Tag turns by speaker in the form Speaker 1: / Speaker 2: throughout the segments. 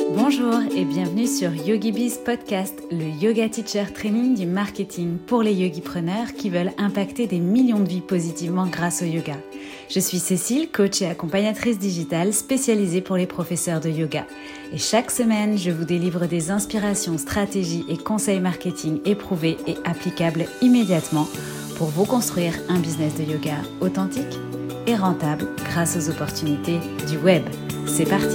Speaker 1: Bonjour et bienvenue sur YogiBiz Podcast, le yoga teacher training du marketing pour les yogipreneurs qui veulent impacter des millions de vies positivement grâce au yoga. Je suis Cécile, coach et accompagnatrice digitale spécialisée pour les professeurs de yoga. Et chaque semaine, je vous délivre des inspirations, stratégies et conseils marketing éprouvés et applicables immédiatement pour vous construire un business de yoga authentique et rentable grâce aux opportunités du web. C'est parti!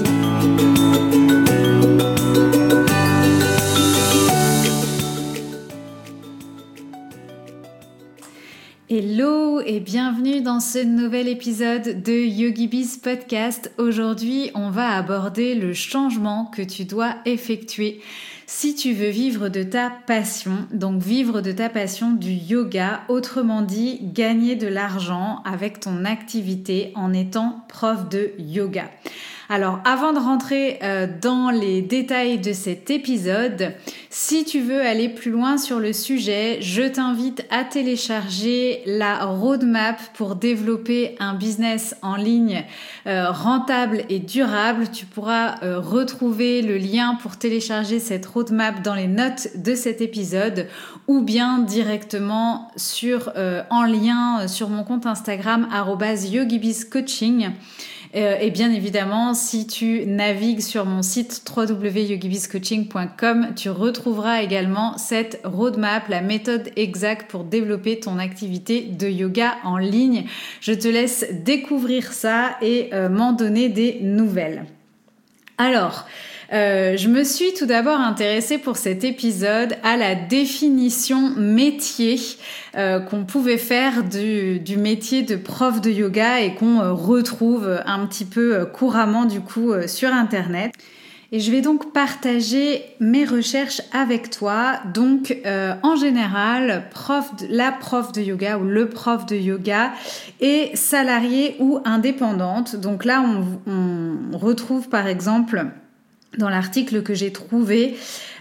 Speaker 1: Hello et bienvenue dans ce nouvel épisode de YogiBiz Podcast. Aujourd'hui, on va aborder le changement que tu dois effectuer si tu veux vivre de ta passion, donc vivre de ta passion du yoga, autrement dit, gagner de l'argent avec ton activité en étant prof de yoga. Alors, avant de rentrer dans les détails de cet épisode, si tu veux aller plus loin sur le sujet, je t'invite à télécharger la roadmap pour développer un business en ligne rentable et durable. Tu pourras retrouver le lien pour télécharger cette roadmap dans les notes de cet épisode ou bien directement en lien sur mon compte Instagram @yogibizcoaching. Et bien évidemment, si tu navigues sur mon site www.yogibizcoaching.com, tu retrouveras également cette roadmap, la méthode exacte pour développer ton activité de yoga en ligne. Je te laisse découvrir ça et m'en donner des nouvelles. Alors, je me suis tout d'abord intéressée pour cet épisode à la définition métier qu'on pouvait faire du métier de prof de yoga et qu'on retrouve un petit peu couramment du coup sur Internet. Et je vais donc partager mes recherches avec toi. Donc, en général, la prof de yoga ou le prof de yoga est salarié ou indépendante. Donc là, on retrouve par exemple dans l'article que j'ai trouvé,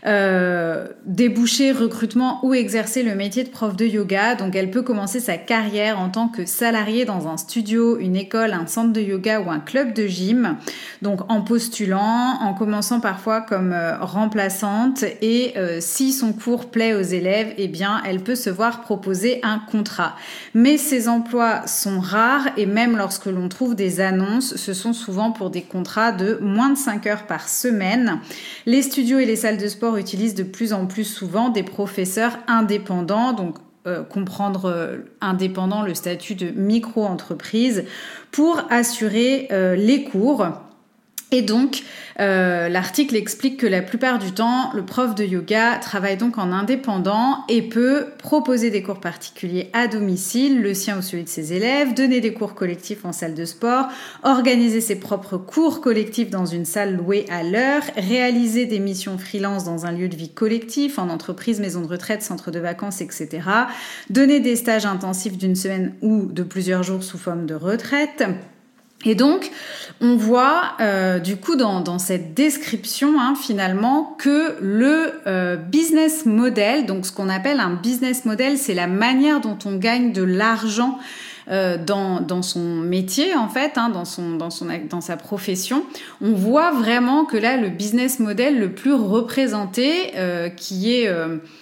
Speaker 1: déboucher, recrutement ou exercer le métier de prof de yoga. Donc, elle peut commencer sa carrière en tant que salariée dans un studio, une école, un centre de yoga ou un club de gym. Donc, en postulant, en commençant parfois comme remplaçante et si son cours plaît aux élèves, eh bien, elle peut se voir proposer un contrat. Mais ces emplois sont rares et même lorsque l'on trouve des annonces, ce sont souvent pour des contrats de moins de 5 heures par semaine. Les studios et les salles de sport utilisent de plus en plus souvent des professeurs indépendants, donc comprendre indépendant le statut de micro-entreprise pour assurer les cours. Et donc, l'article explique que la plupart du temps, le prof de yoga travaille donc en indépendant et peut proposer des cours particuliers à domicile, le sien ou celui de ses élèves, donner des cours collectifs en salle de sport, organiser ses propres cours collectifs dans une salle louée à l'heure, réaliser des missions freelance dans un lieu de vie collectif, en entreprise, maison de retraite, centre de vacances, etc., donner des stages intensifs d'une semaine ou de plusieurs jours sous forme de retraite. Et donc, on voit du coup dans cette description finalement que le business model, donc ce qu'on appelle un business model, c'est la manière dont on gagne de l'argent dans son métier en fait, dans sa profession. On voit vraiment que là, le business model le plus représenté qui est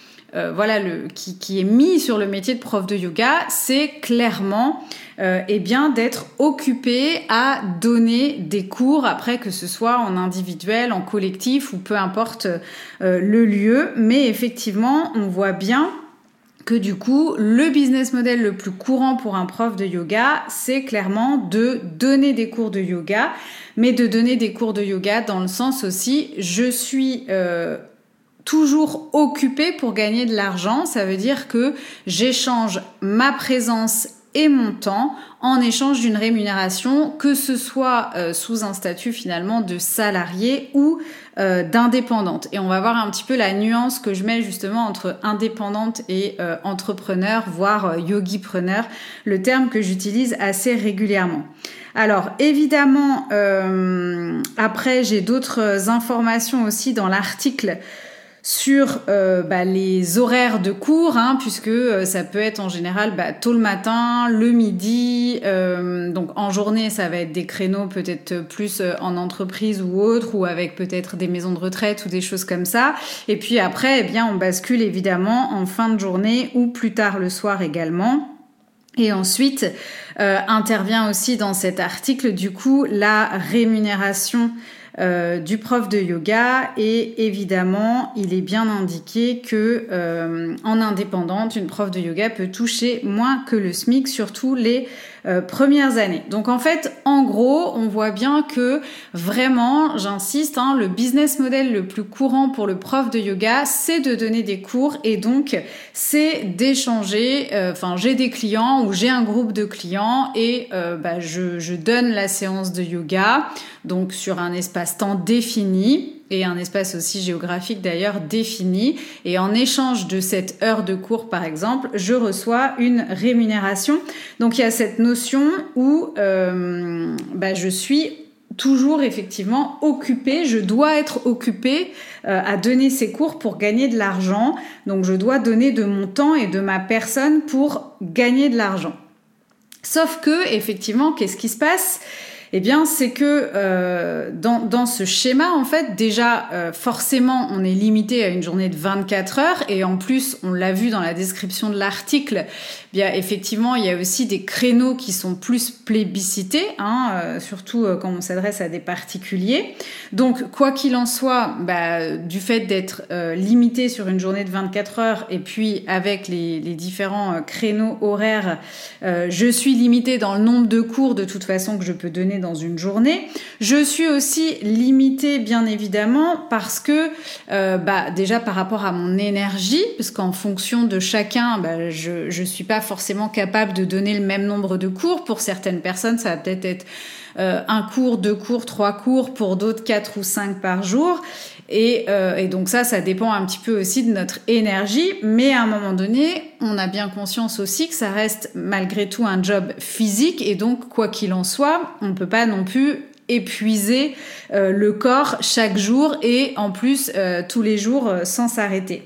Speaker 1: mis sur le métier de prof de yoga, c'est clairement d'être occupé à donner des cours, après que ce soit en individuel, en collectif ou peu importe le lieu. Mais effectivement, on voit bien que du coup, le business model le plus courant pour un prof de yoga, c'est clairement de donner des cours de yoga, mais de donner des cours de yoga dans le sens aussi, je suis toujours occupée pour gagner de l'argent. Ça veut dire que j'échange ma présence et mon temps en échange d'une rémunération, que ce soit sous un statut finalement de salarié ou d'indépendante. Et on va voir un petit peu la nuance que je mets justement entre indépendante et entrepreneur, voire yogipreneur, le terme que j'utilise assez régulièrement. Alors évidemment, après j'ai d'autres informations aussi dans l'article sur les horaires de cours, puisque ça peut être en général tôt le matin, le midi, donc en journée ça va être des créneaux peut-être plus en entreprise ou autre, ou avec peut-être des maisons de retraite ou des choses comme ça, et puis après on bascule évidemment en fin de journée ou plus tard le soir également. Et ensuite intervient aussi dans cet article du coup la rémunération du prof de yoga, et évidemment il est bien indiqué que en indépendante une prof de yoga peut toucher moins que le SMIC, surtout les premières années. Donc en fait en gros on voit bien que vraiment, j'insiste, le business model le plus courant pour le prof de yoga, c'est de donner des cours, et donc c'est d'échanger, j'ai des clients ou j'ai un groupe de clients, et je donne la séance de yoga, donc sur un espace-temps défini, et un espace aussi géographique d'ailleurs défini, et en échange de cette heure de cours par exemple, je reçois une rémunération. Donc il y a cette notion où je suis toujours effectivement occupée, je dois être occupée à donner ces cours pour gagner de l'argent, donc je dois donner de mon temps et de ma personne pour gagner de l'argent. Sauf que effectivement, qu'est-ce qui se passe ? Eh bien, c'est que dans ce schéma, en fait, déjà, forcément, on est limité à une journée de 24 heures. Et en plus, on l'a vu dans la description de l'article, bien, effectivement, il y a aussi des créneaux qui sont plus plébiscités, surtout quand on s'adresse à des particuliers. Donc, quoi qu'il en soit, du fait d'être limité sur une journée de 24 heures, et puis avec les différents créneaux horaires, je suis limitée dans le nombre de cours, de toute façon, que je peux donner dans une journée. Je suis aussi limitée bien évidemment parce que déjà par rapport à mon énergie, parce qu'en fonction de chacun, je suis pas forcément capable de donner le même nombre de cours. Pour certaines personnes, ça va peut-être être un cours, 2 cours, 3 cours, pour d'autres 4 ou 5 par jour. Et donc ça dépend un petit peu aussi de notre énergie, mais à un moment donné, on a bien conscience aussi que ça reste malgré tout un job physique, et donc quoi qu'il en soit, on ne peut pas non plus épuiser le corps chaque jour, et en plus tous les jours sans s'arrêter.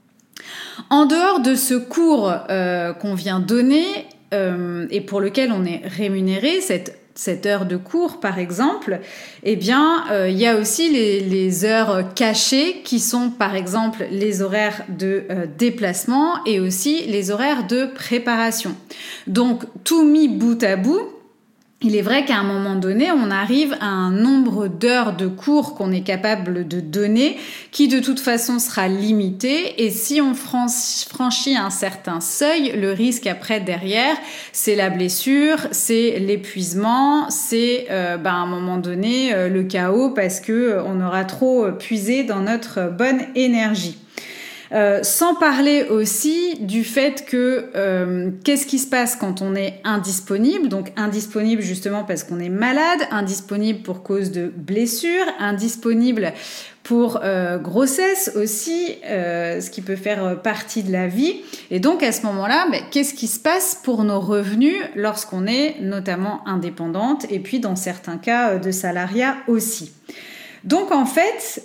Speaker 1: En dehors de ce cours qu'on vient donner et pour lequel on est rémunéré, cette heure de cours par exemple, il y a aussi les heures cachées qui sont par exemple les horaires de déplacement et aussi les horaires de préparation. Donc tout mis bout à bout, il est vrai qu'à un moment donné, on arrive à un nombre d'heures de cours qu'on est capable de donner qui de toute façon sera limité, et si on franchit un certain seuil, le risque après derrière, c'est la blessure, c'est l'épuisement, c'est à un moment donné le chaos parce que on aura trop puisé dans notre bonne énergie. Sans parler aussi du fait que qu'est-ce qui se passe quand on est indisponible, donc indisponible justement parce qu'on est malade, indisponible pour cause de blessure, indisponible pour grossesse aussi, ce qui peut faire partie de la vie. Et donc à ce moment-là, qu'est-ce qui se passe pour nos revenus lorsqu'on est notamment indépendante, et puis dans certains cas de salariat aussi. Donc en fait,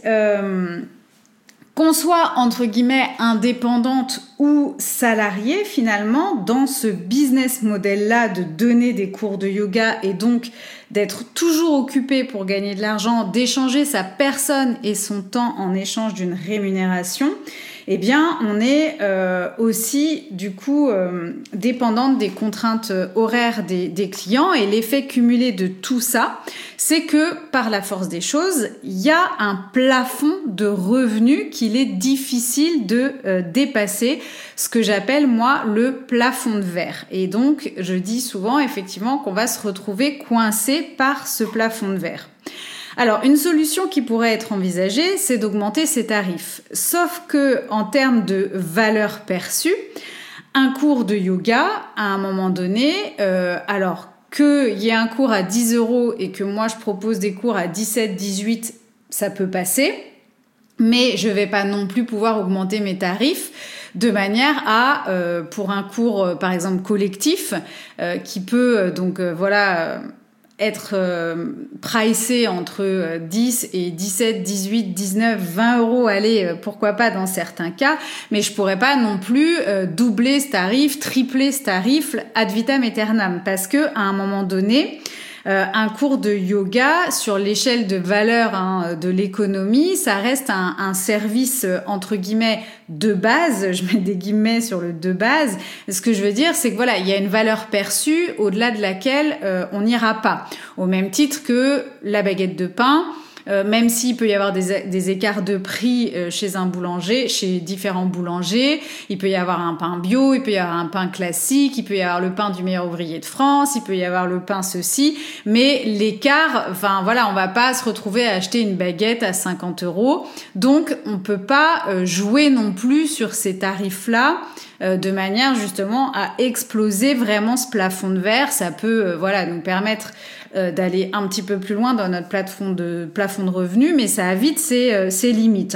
Speaker 1: qu'on soit entre guillemets indépendante ou salariée, finalement, dans ce business model-là de donner des cours de yoga et donc d'être toujours occupé pour gagner de l'argent, d'échanger sa personne et son temps en échange d'une rémunération, on est aussi du coup dépendante des contraintes horaires des clients, et l'effet cumulé de tout ça, c'est que par la force des choses, il y a un plafond de revenus qu'il est difficile de dépasser, ce que j'appelle moi le plafond de verre. Et donc je dis souvent effectivement qu'on va se retrouver coincé par ce plafond de verre. Alors, une solution qui pourrait être envisagée, c'est d'augmenter ses tarifs. Sauf que, en termes de valeur perçue, un cours de yoga, à un moment donné, alors qu'il y ait un cours à 10 € et que moi je propose des cours à 17, 18, ça peut passer, mais je vais pas non plus pouvoir augmenter mes tarifs de manière à, pour un cours par exemple collectif, qui peut être pricé entre 10 et 17, 18, 19, 20 euros, allez, pourquoi pas dans certains cas, mais je pourrais pas non plus doubler ce tarif, tripler ce tarif ad vitam aeternam, parce que à un moment donné, un cours de yoga sur l'échelle de valeur de l'économie, ça reste un service entre guillemets de base. Je mets des guillemets sur le de base. Ce que je veux dire, c'est que voilà, il y a une valeur perçue au-delà de laquelle on n'ira pas. Au même titre que la baguette de pain. Même s'il peut y avoir des écarts de prix chez un boulanger, chez différents boulangers, il peut y avoir un pain bio, il peut y avoir un pain classique, il peut y avoir le pain du meilleur ouvrier de France, il peut y avoir le pain ceci, mais l'écart, enfin voilà, on va pas se retrouver à acheter une baguette à 50 euros, donc on peut pas jouer non plus sur ces tarifs-là de manière justement à exploser vraiment ce plafond de verre. Ça peut nous permettre d'aller un petit peu plus loin dans notre plafond de revenus, mais ça a vite ses limites.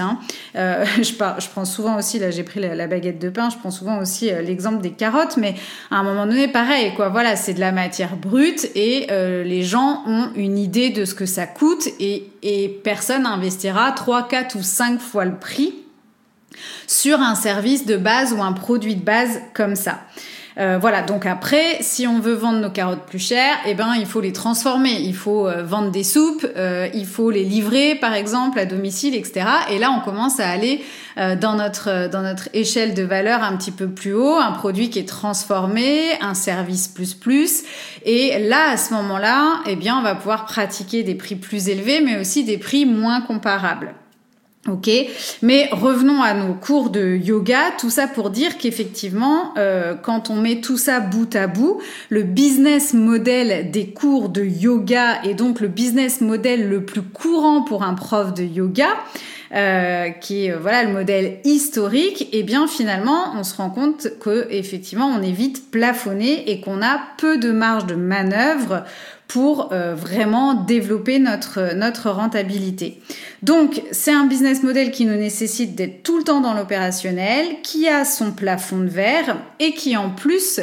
Speaker 1: Je prends souvent aussi, là j'ai pris la baguette de pain, je prends souvent aussi l'exemple des carottes, mais à un moment donné, pareil, quoi. Voilà, c'est de la matière brute et les gens ont une idée de ce que ça coûte et personne n'investira 3, 4 ou 5 fois le prix sur un service de base ou un produit de base comme ça. Donc après, si on veut vendre nos carottes plus chères, il faut les transformer, il faut vendre des soupes, il faut les livrer par exemple à domicile, etc. Et là, on commence à aller dans notre échelle de valeur un petit peu plus haut, un produit qui est transformé, un service plus. Et là, à ce moment-là, on va pouvoir pratiquer des prix plus élevés, mais aussi des prix moins comparables. Ok, mais revenons à nos cours de yoga, tout ça pour dire qu'effectivement, quand on met tout ça bout à bout, le business model des cours de yoga et donc le business model le plus courant pour un prof de yoga, qui est le modèle historique, finalement on se rend compte que effectivement on est vite plafonné et qu'on a peu de marge de manœuvre pour vraiment développer notre rentabilité. Donc, c'est un business model qui nous nécessite d'être tout le temps dans l'opérationnel, qui a son plafond de verre et qui en plus,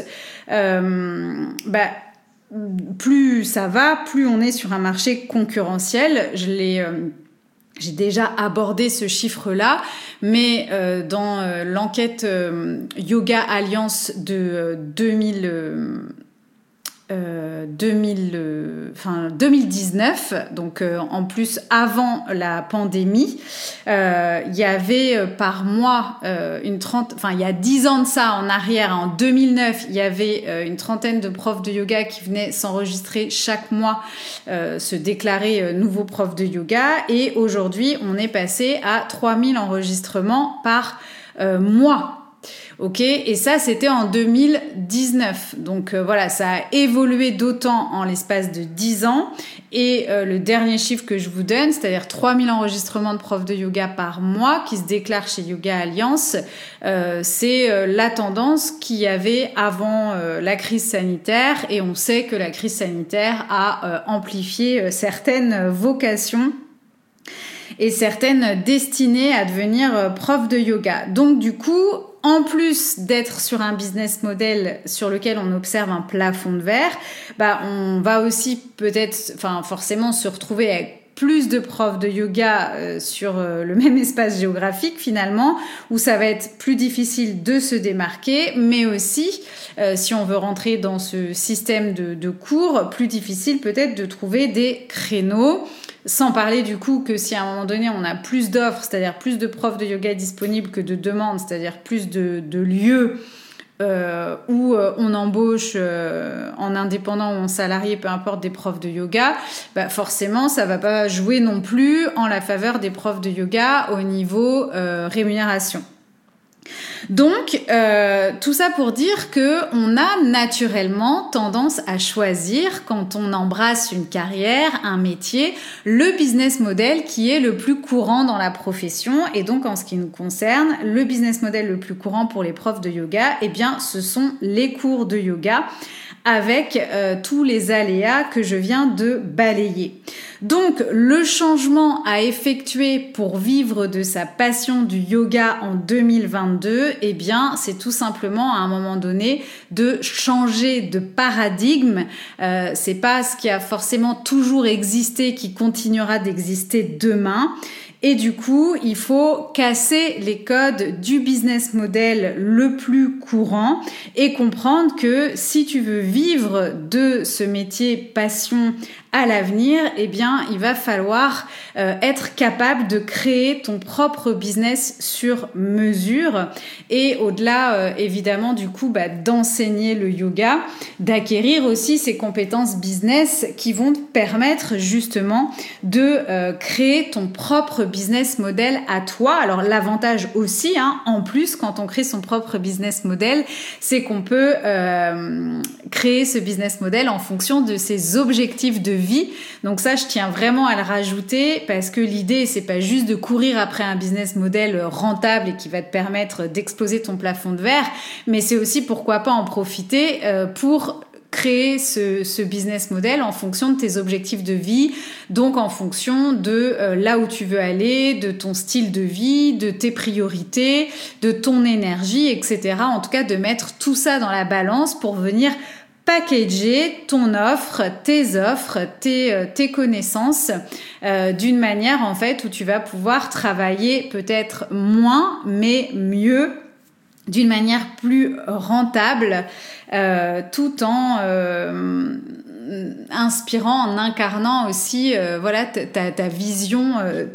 Speaker 1: plus ça va, plus on est sur un marché concurrentiel. J'ai déjà abordé ce chiffre-là, mais dans l'enquête Yoga Alliance de 2019, donc en plus avant la pandémie, il y avait par mois il y a 10 ans de ça en arrière, en 2009, il y avait une trentaine de profs de yoga qui venaient s'enregistrer chaque mois, se déclarer nouveaux profs de yoga, et aujourd'hui on est passé à 3000 enregistrements par mois. Ok, et ça c'était en 2019. Donc ça a évolué d'autant en l'espace de 10 ans. Et le dernier chiffre que je vous donne, c'est-à-dire 3000 enregistrements de profs de yoga par mois qui se déclarent chez Yoga Alliance, c'est la tendance qu'il y avait avant la crise sanitaire. Et on sait que la crise sanitaire a amplifié certaines vocations et certaines destinées à devenir prof de yoga. Donc du coup, en plus d'être sur un business model sur lequel on observe un plafond de verre, on va aussi forcément se retrouver avec plus de profs de yoga sur le même espace géographique finalement, où ça va être plus difficile de se démarquer, mais aussi, si on veut rentrer dans ce système de cours, plus difficile peut-être de trouver des créneaux. Sans parler du coup que si à un moment donné on a plus d'offres, c'est-à-dire plus de profs de yoga disponibles que de demandes, c'est-à-dire plus de lieux où on embauche en indépendant ou en salarié, peu importe, des profs de yoga, forcément ça va pas jouer non plus en la faveur des profs de yoga au niveau rémunération. Donc, tout ça pour dire que on a naturellement tendance à choisir, quand on embrasse une carrière, un métier, le business model qui est le plus courant dans la profession. Et donc, en ce qui nous concerne, le business model le plus courant pour les profs de yoga, ce sont les cours de yoga avec tous les aléas que je viens de balayer. Donc, le changement à effectuer pour vivre de sa passion du yoga en 2022, eh bien, c'est tout simplement à un moment donné de changer de paradigme. C'est pas ce qui a forcément toujours existé qui continuera d'exister demain. Et du coup, il faut casser les codes du business model le plus courant et comprendre que si tu veux vivre de ce métier passion à l'avenir, eh bien, il va falloir être capable de créer ton propre business sur mesure et au-delà, évidemment, du coup, d'enseigner le yoga, d'acquérir aussi ces compétences business qui vont te permettre justement de créer ton propre business model à toi. Alors, l'avantage aussi, en plus, quand on crée son propre business model, c'est qu'on peut créer ce business model en fonction de ses objectifs de vie. Donc ça, je tiens vraiment à le rajouter parce que l'idée, c'est pas juste de courir après un business model rentable et qui va te permettre d'exploser ton plafond de verre, mais c'est aussi pourquoi pas en profiter pour créer ce business model en fonction de tes objectifs de vie, donc en fonction de là où tu veux aller, de ton style de vie, de tes priorités, de ton énergie, etc. En tout cas, de mettre tout ça dans la balance pour venir packager ton offre, tes connaissances d'une manière en fait où tu vas pouvoir travailler peut-être moins mais mieux, d'une manière plus rentable, tout en inspirant, en incarnant aussi ta vision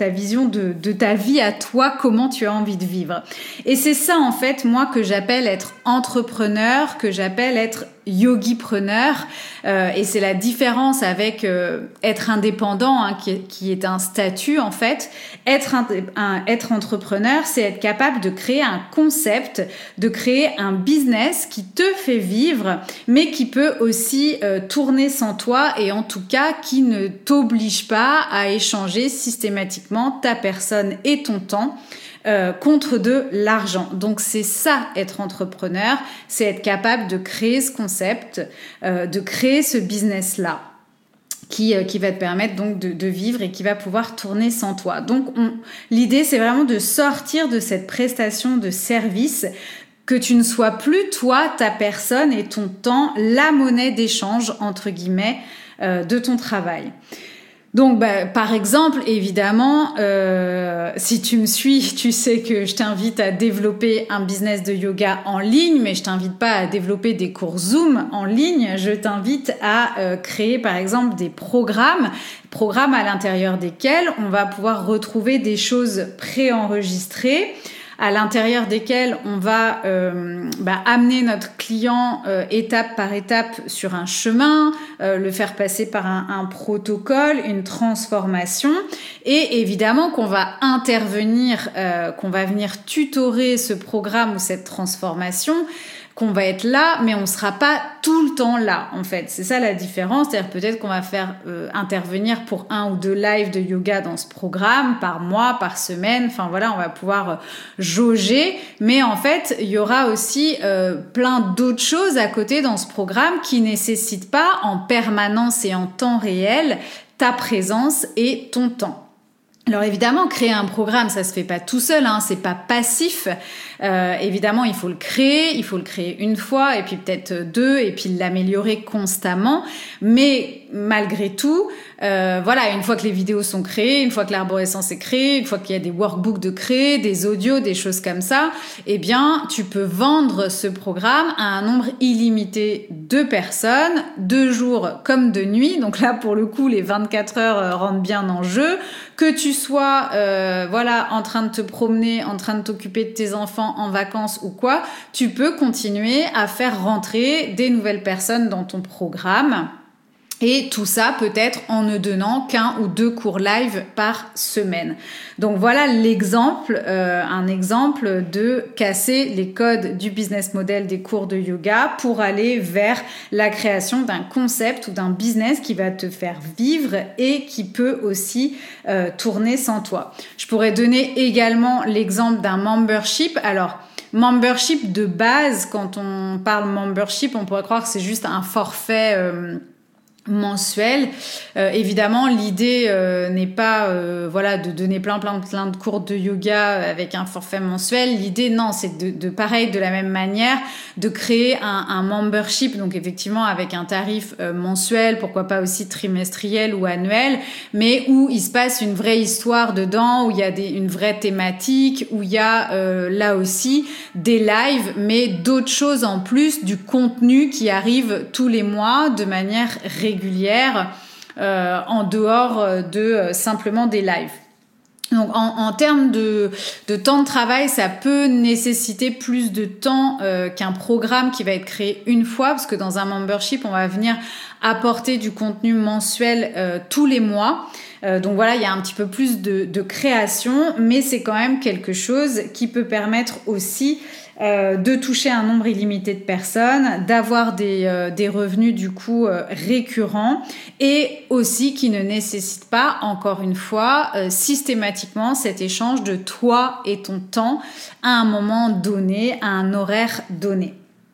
Speaker 1: de ta vie à toi, comment tu as envie de vivre. Et c'est ça en fait moi que j'appelle être entrepreneur, que j'appelle être yogipreneur, et c'est la différence avec être indépendant, qui est un statut en fait. Être entrepreneur, c'est être capable de créer un concept, de créer un business qui te fait vivre, mais qui peut aussi tourner sans toi et en tout cas qui ne t'oblige pas à échanger systématiquement ta personne et ton temps contre de l'argent. Donc c'est ça être entrepreneur, c'est être capable de créer ce concept, de créer ce business-là qui va te permettre donc de vivre et qui va pouvoir tourner sans toi. Donc l'idée c'est vraiment de sortir de cette prestation de service, que tu ne sois plus toi, ta personne et ton temps, la monnaie d'échange entre guillemets de ton travail. Donc, par exemple, évidemment, si tu me suis, tu sais que je t'invite à développer un business de yoga en ligne, mais je t'invite pas à développer des cours Zoom en ligne. Je t'invite à créer, par exemple, des programmes à l'intérieur desquels on va pouvoir retrouver des choses préenregistrées, à l'intérieur desquels on va amener notre client étape par étape sur un chemin, le faire passer par un protocole, une transformation, et évidemment qu'on va intervenir, qu'on va venir tutorer ce programme ou cette transformation, qu'on va être là, mais on sera pas tout le temps là, en fait. C'est ça la différence. C'est-à-dire peut-être qu'on va faire intervenir pour 1 ou 2 lives de yoga dans ce programme, par mois, par semaine. Enfin voilà, on va pouvoir jauger. Mais en fait, il y aura aussi plein d'autres choses à côté dans ce programme qui nécessitent pas en permanence et en temps réel ta présence et ton temps. Alors évidemment, créer un programme, ça se fait pas tout seul, c'est pas passif. Évidemment, il faut le créer une fois, et puis peut-être 2, et puis l'améliorer constamment. Mais malgré tout, une fois que les vidéos sont créées, une fois que l'arborescence est créée, une fois qu'il y a des workbooks de créer, des audios, des choses comme ça, eh bien, tu peux vendre ce programme à un nombre illimité de personnes, de jour comme de nuit. Donc là, pour le coup, les 24 heures rentrent bien en jeu. Que tu sois en train de te promener, en train de t'occuper de tes enfants en vacances ou quoi, tu peux continuer à faire rentrer des nouvelles personnes dans ton programme. Et tout ça peut-être en ne donnant qu'un ou 2 cours live par semaine. Donc voilà un exemple de casser les codes du business model des cours de yoga pour aller vers la création d'un concept ou d'un business qui va te faire vivre et qui peut aussi tourner sans toi. Je pourrais donner également l'exemple d'un membership. Alors, membership de base, quand on parle membership, on pourrait croire que c'est juste un forfait mensuel. Évidemment, l'idée n'est pas de donner plein de cours de yoga avec un forfait mensuel. L'idée, non, c'est de pareil, de la même manière, de créer un membership, donc effectivement avec un tarif mensuel, pourquoi pas aussi trimestriel ou annuel, mais où il se passe une vraie histoire dedans, où il y a une vraie thématique, où il y a là aussi des lives, mais d'autres choses en plus, du contenu qui arrive tous les mois de manière régulière, en dehors de simplement des lives. Donc en termes de temps de travail, ça peut nécessiter plus de temps qu'un programme qui va être créé une fois, parce que dans un membership, on va venir apporter du contenu mensuel tous les mois. Donc voilà, il y a un petit peu plus de création, mais c'est quand même quelque chose qui peut permettre aussi de toucher un nombre illimité de personnes, d'avoir des revenus du coup récurrents et aussi qui ne nécessitent pas, encore une fois, systématiquement cet échange de toi et ton temps à un moment donné, à un horaire donné.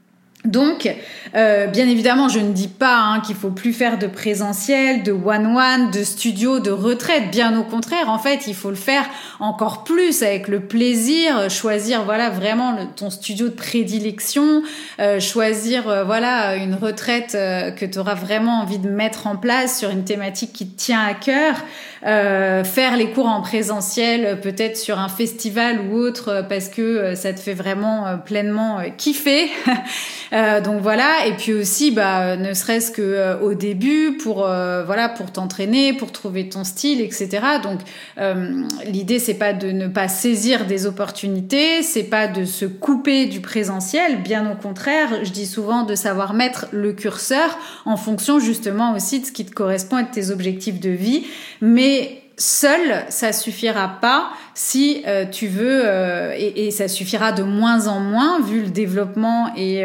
Speaker 1: Donc, bien évidemment, je ne dis pas qu'il faut plus faire de présentiel, de one-one, de studio, de retraite. Bien au contraire, en fait, il faut le faire encore plus avec le plaisir, choisir vraiment ton studio de prédilection, choisir une retraite que tu auras vraiment envie de mettre en place sur une thématique qui te tient à cœur, faire les cours en présentiel peut-être sur un festival ou autre parce que ça te fait vraiment pleinement kiffer. Donc voilà, et puis aussi ne serait-ce que au début pour t'entraîner, pour trouver ton style, etc. Donc l'idée c'est pas de ne pas saisir des opportunités, c'est pas de se couper du présentiel, bien au contraire, je dis souvent de savoir mettre le curseur en fonction justement aussi de ce qui te correspond et de tes objectifs de vie, mais seul, ça suffira pas si tu veux, et ça suffira de moins en moins vu le développement et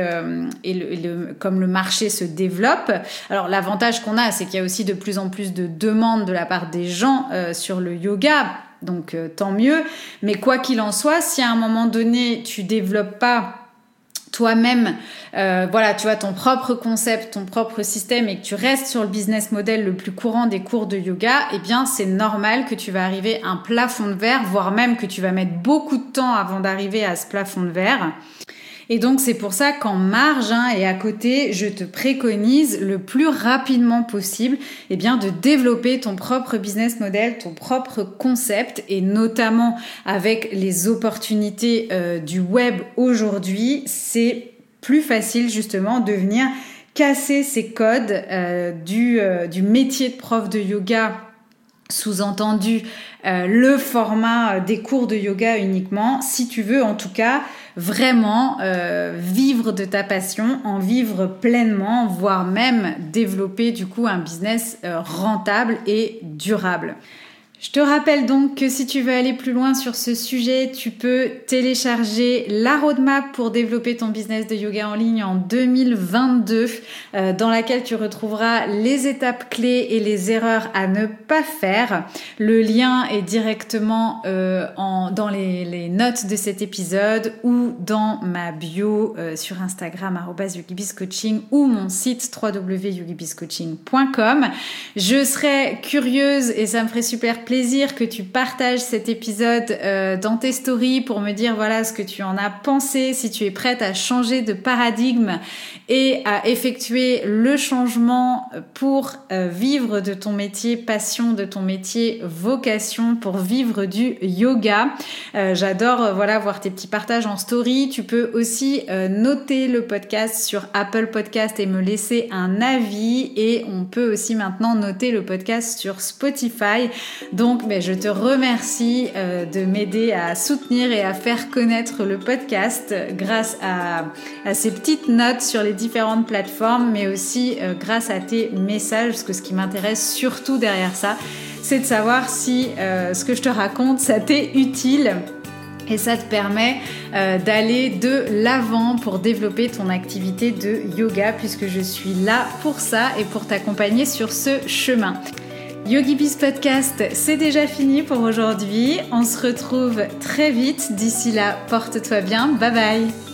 Speaker 1: comme le marché se développe. Alors l'avantage qu'on a, c'est qu'il y a aussi de plus en plus de demandes de la part des gens sur le yoga, donc tant mieux. Mais quoi qu'il en soit, si à un moment donné tu développes pas toi-même, tu vois, ton propre concept, ton propre système et que tu restes sur le business model le plus courant des cours de yoga, eh bien, c'est normal que tu vas arriver à un plafond de verre, voire même que tu vas mettre beaucoup de temps avant d'arriver à ce plafond de verre. Et donc, c'est pour ça qu'en marge et à côté, je te préconise le plus rapidement possible de développer ton propre business model, ton propre concept et notamment avec les opportunités du web aujourd'hui, c'est plus facile justement de venir casser ces codes du métier de prof de yoga, sous-entendu le format des cours de yoga uniquement, si tu veux en tout cas vraiment vivre de ta passion, en vivre pleinement, voire même développer du coup un business rentable et durable. Je te rappelle donc que si tu veux aller plus loin sur ce sujet, tu peux télécharger la roadmap pour développer ton business de yoga en ligne en 2022, dans laquelle tu retrouveras les étapes clés et les erreurs à ne pas faire. Le lien est directement dans les notes de cet épisode ou dans ma bio sur Instagram @yogibizcoaching ou mon site www.yogibizcoaching.com. Je serais curieuse et ça me ferait super plaisir que tu partages cet épisode dans tes stories pour me dire ce que tu en as pensé, si tu es prête à changer de paradigme et à effectuer le changement pour vivre de ton métier passion, de ton métier vocation, pour vivre du yoga. J'adore voir tes petits partages en story. Tu peux aussi noter le podcast sur Apple Podcast et me laisser un avis, et on peut aussi maintenant noter le podcast sur Spotify. Donc je te remercie de m'aider à soutenir et à faire connaître le podcast grâce à ces petites notes sur les différentes plateformes, mais aussi grâce à tes messages, parce que ce qui m'intéresse surtout derrière ça, c'est de savoir si ce que je te raconte, ça t'est utile. Et ça te permet d'aller de l'avant pour développer ton activité de yoga, puisque je suis là pour ça et pour t'accompagner sur ce chemin. YogiBiz Podcast, c'est déjà fini pour aujourd'hui. On se retrouve très vite. D'ici là, porte-toi bien. Bye bye.